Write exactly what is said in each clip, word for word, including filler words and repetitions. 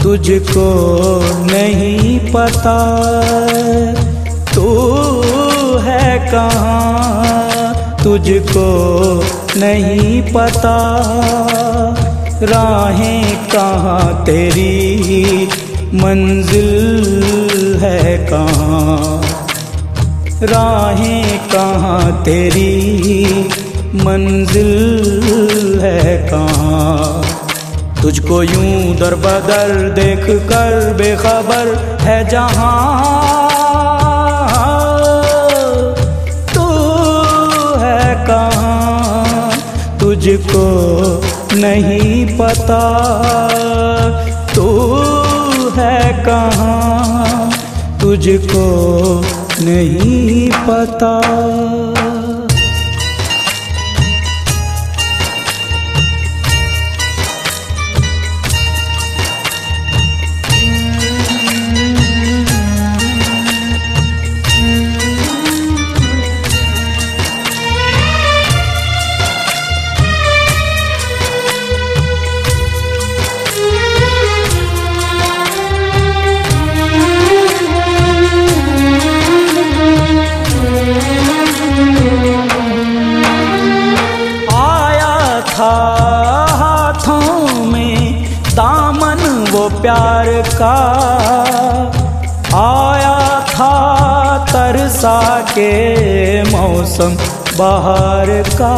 तुझको नहीं पता तू है कहाँ, तुझको नहीं पता राहें कहाँ, तेरी मंजिल है कहाँ, राहें कहाँ, तेरी मंजिल है कहाँ। तुझको यूं दर बदर देख कर बेखबर है जहां, तू है कहाँ, तुझको नहीं पता तू है कहाँ, तुझको नहीं पता। हाथों में दामन वो प्यार का, आया था तरसा के मौसम बहार का।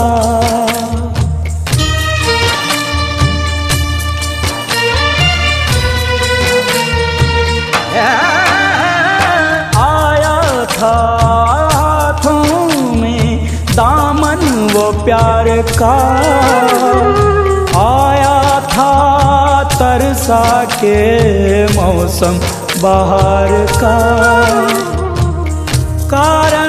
आया था हाथों में दामन वो प्यार का, आया था तरसा के मौसम बहार का। कारण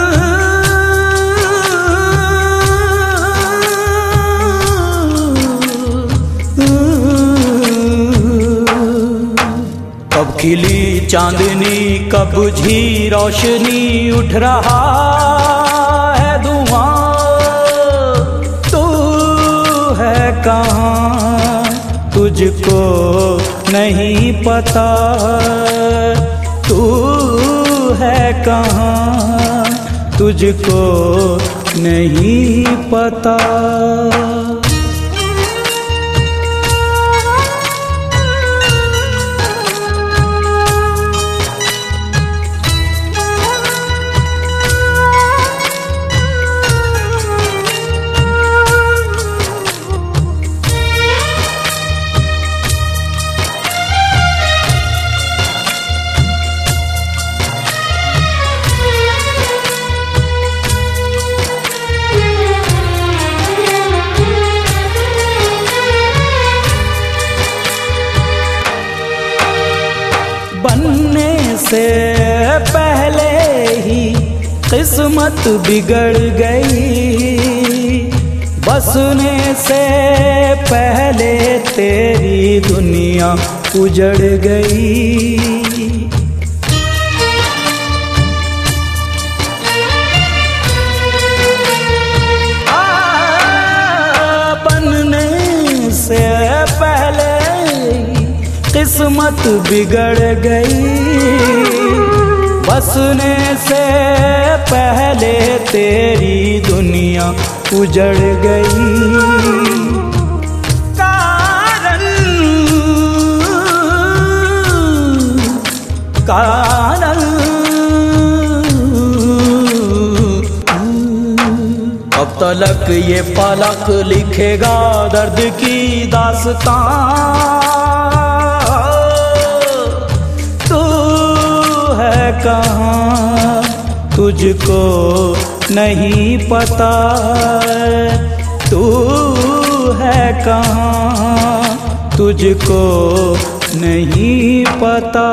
कब खिली चांदनी, कब बुझी रोशनी, उठ रहा है धुआं, तू है कहाँ, तुझको नहीं पता तू है कहाँ, तुझको नहीं पता। बनने से पहले ही किस्मत बिगड़ गई, बसने से पहले तेरी दुनिया उजड़ गई। बनने से पहले किस्मत बिगड़ गई, बसने से पहले तेरी दुनिया उजड़ गई। कारण कारण अब तलक ये फलक लिखेगा दर्द की दास्तां, कहाँ, तुझको नहीं पता तू है कहाँ, तुझको नहीं पता।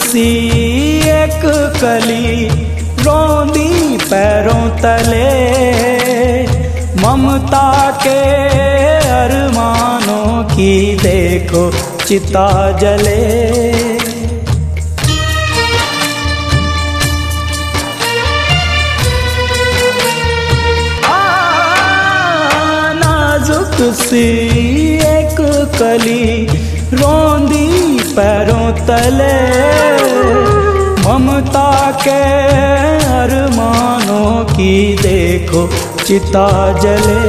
सी एक कली रोंदी पैरों तले, ममता के अरमानों की देखो चिता जले। आ, नाजुक सी एक कली रोंदी पैरों तले, ममता के अरमानों की देखो चिता जले।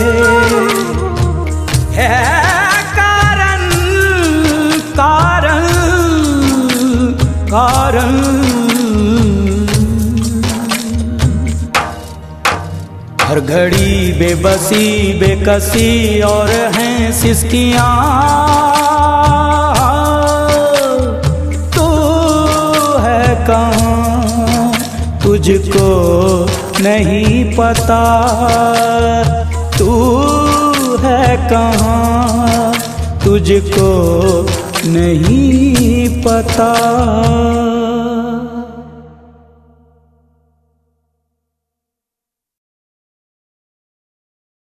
है कारण कारण कारण हर घड़ी बेबसी बेकसी और हैं सिसकियाँ, कहाँ तुझको नहीं पता, तू है कहाँ तुझको नहीं पता।